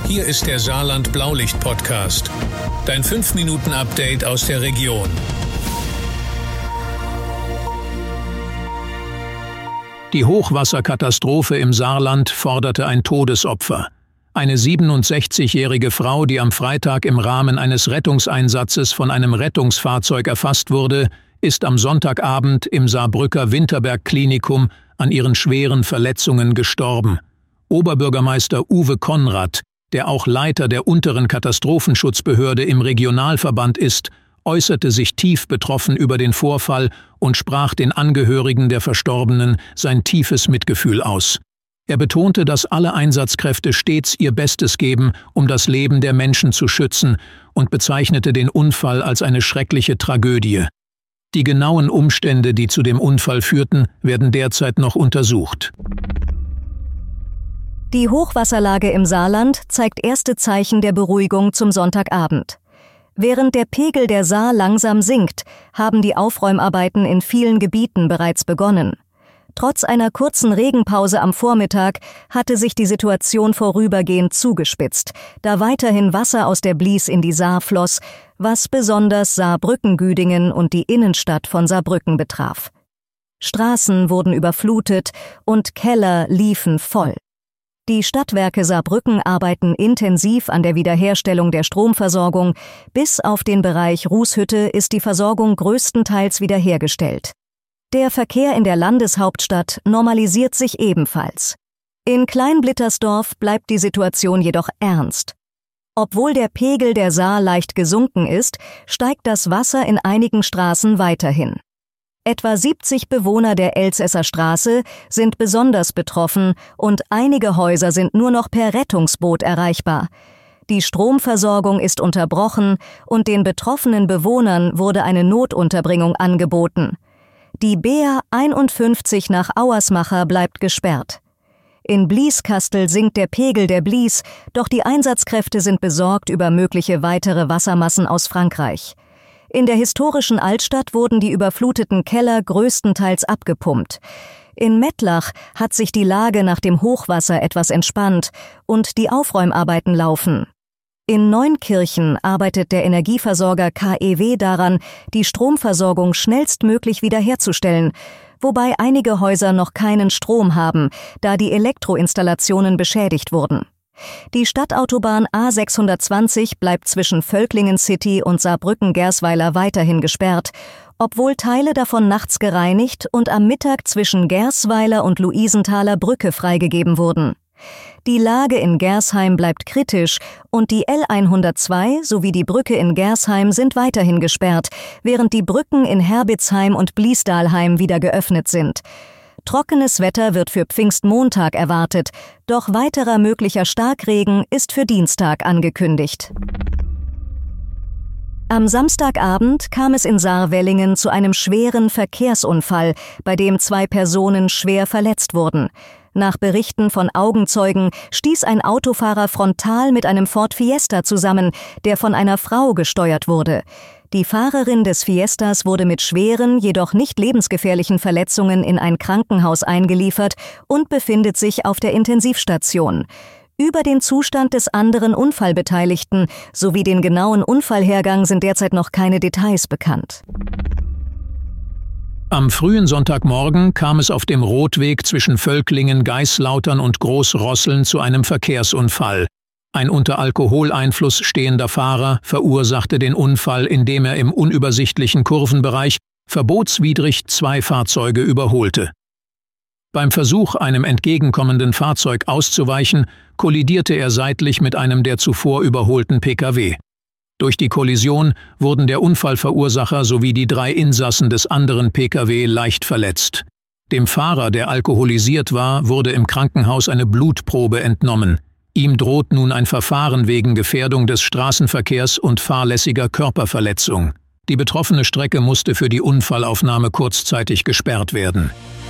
Hier ist der Saarland-Blaulicht-Podcast. Dein 5-Minuten-Update aus der Region. Die Hochwasserkatastrophe im Saarland forderte ein Todesopfer. Eine 67-jährige Frau, die am Freitag im Rahmen eines Rettungseinsatzes von einem Rettungsfahrzeug erfasst wurde, ist am Sonntagabend im Saarbrücker Winterberg-Klinikum an ihren schweren Verletzungen gestorben. Oberbürgermeister Uwe Konrad, der auch Leiter der unteren Katastrophenschutzbehörde im Regionalverband ist, äußerte sich tief betroffen über den Vorfall und sprach den Angehörigen der Verstorbenen sein tiefes Mitgefühl aus. Er betonte, dass alle Einsatzkräfte stets ihr Bestes geben, um das Leben der Menschen zu schützen, und bezeichnete den Unfall als eine schreckliche Tragödie. Die genauen Umstände, die zu dem Unfall führten, werden derzeit noch untersucht. Die Hochwasserlage im Saarland zeigt erste Zeichen der Beruhigung zum Sonntagabend. Während der Pegel der Saar langsam sinkt, haben die Aufräumarbeiten in vielen Gebieten bereits begonnen. Trotz einer kurzen Regenpause am Vormittag hatte sich die Situation vorübergehend zugespitzt, da weiterhin Wasser aus der Blies in die Saar floss, was besonders Saarbrücken-Güdingen und die Innenstadt von Saarbrücken betraf. Straßen wurden überflutet und Keller liefen voll. Die Stadtwerke Saarbrücken arbeiten intensiv an der Wiederherstellung der Stromversorgung. Bis auf den Bereich Rußhütte ist die Versorgung größtenteils wiederhergestellt. Der Verkehr in der Landeshauptstadt normalisiert sich ebenfalls. In Kleinblittersdorf bleibt die Situation jedoch ernst. Obwohl der Pegel der Saar leicht gesunken ist, steigt das Wasser in einigen Straßen weiterhin. Etwa 70 Bewohner der Elsässer Straße sind besonders betroffen und einige Häuser sind nur noch per Rettungsboot erreichbar. Die Stromversorgung ist unterbrochen und den betroffenen Bewohnern wurde eine Notunterbringung angeboten. Die BA 51 nach Auersmacher bleibt gesperrt. In Blieskastel sinkt der Pegel der Blies, doch die Einsatzkräfte sind besorgt über mögliche weitere Wassermassen aus Frankreich. In der historischen Altstadt wurden die überfluteten Keller größtenteils abgepumpt. In Mettlach hat sich die Lage nach dem Hochwasser etwas entspannt und die Aufräumarbeiten laufen. In Neunkirchen arbeitet der Energieversorger KEW daran, die Stromversorgung schnellstmöglich wiederherzustellen, wobei einige Häuser noch keinen Strom haben, da die Elektroinstallationen beschädigt wurden. Die Stadtautobahn A620 bleibt zwischen Völklingen City und Saarbrücken-Gersweiler weiterhin gesperrt, obwohl Teile davon nachts gereinigt und am Mittag zwischen Gersweiler und Luisenthaler Brücke freigegeben wurden. Die Lage in Gersheim bleibt kritisch und die L102 sowie die Brücke in Gersheim sind weiterhin gesperrt, während die Brücken in Herbitzheim und Bliesdahlheim wieder geöffnet sind. Trockenes Wetter wird für Pfingstmontag erwartet, doch weiterer möglicher Starkregen ist für Dienstag angekündigt. Am Samstagabend kam es in Saarwellingen zu einem schweren Verkehrsunfall, bei dem 2 Personen schwer verletzt wurden. Nach Berichten von Augenzeugen stieß ein Autofahrer frontal mit einem Ford Fiesta zusammen, der von einer Frau gesteuert wurde. Die Fahrerin des Fiestas wurde mit schweren, jedoch nicht lebensgefährlichen Verletzungen in ein Krankenhaus eingeliefert und befindet sich auf der Intensivstation. Über den Zustand des anderen Unfallbeteiligten sowie den genauen Unfallhergang sind derzeit noch keine Details bekannt. Am frühen Sonntagmorgen kam es auf dem Rotweg zwischen Völklingen, Geislautern und Großrosseln zu einem Verkehrsunfall. Ein unter Alkoholeinfluss stehender Fahrer verursachte den Unfall, indem er im unübersichtlichen Kurvenbereich verbotswidrig 2 Fahrzeuge überholte. Beim Versuch, einem entgegenkommenden Fahrzeug auszuweichen, kollidierte er seitlich mit einem der zuvor überholten Pkw. Durch die Kollision wurden der Unfallverursacher sowie die 3 Insassen des anderen Pkw leicht verletzt. Dem Fahrer, der alkoholisiert war, wurde im Krankenhaus eine Blutprobe entnommen. Ihm droht nun ein Verfahren wegen Gefährdung des Straßenverkehrs und fahrlässiger Körperverletzung. Die betroffene Strecke musste für die Unfallaufnahme kurzzeitig gesperrt werden.